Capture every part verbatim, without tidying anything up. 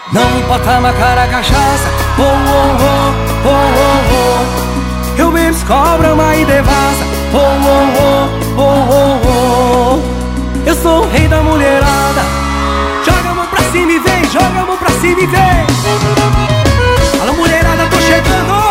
Não importa a cara, a cachaça, oh, oh, oh, oh, oh. Eu bebo, cobra, mas e devassa, oh, oh, oh, oh, oh, oh. Eu sou o rei da mulherada. Joga a mão pra cima e vem, joga a mão pra cima e vem. Alô mulherada, tô chegando.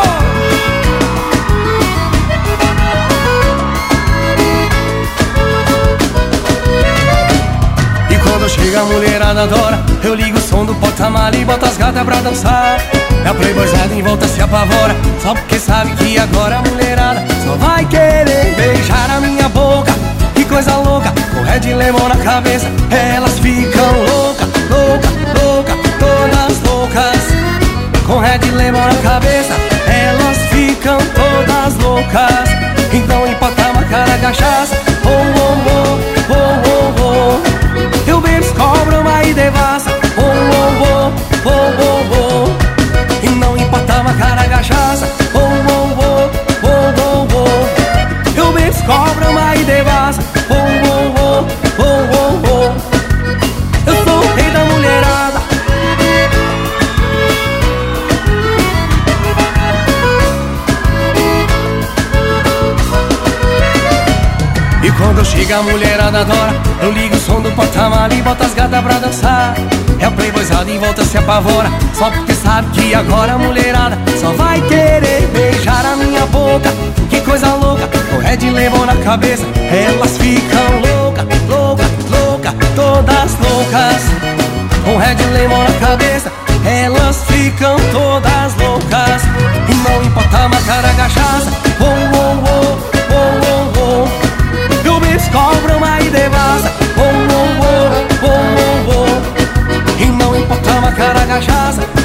Chega a mulherada adora, eu ligo o som do porta-mala e boto as gatas pra dançar. E a playboyzada em volta se apavora, só porque sabe que agora a mulherada só vai querer beijar a minha boca. Que coisa louca, com red lemon na cabeça, elas ficam louca, louca, louca, todas loucas. Com red lemon na cabeça, elas ficam todas loucas. Então empata uma cara cachaça, oh, oh, oh, oh, oh, oh. Eu bebo, cobra, mas e devassa, oh, oh, oh, oh, oh, oh. E não importa uma cara cachaça, oh, oh, oh, oh, oh, oh. Eu bebo, cobra, mas e devassa, oh, oh, oh, oh, oh, oh. Eu sou o rei da mulherada. E quando chega a mulherada adora, eu ligo o som do porta-mala e boto as gatas pra dançar. É a playboyzada em volta se apavora, só porque sabe que agora a mulherada só vai querer beijar a minha boca. Que coisa louca, com red lemon na cabeça, elas ficam louca, louca, louca, todas loucas. Com red lemon na cabeça, elas ficam todas loucas. E não importa uma cara cachaça, oh, oh, oh, oh, oh, oh. Eu bebo, cobra, mas e devassa, oh, oh, oh, oh, oh, oh. E não importa uma cara cachaça,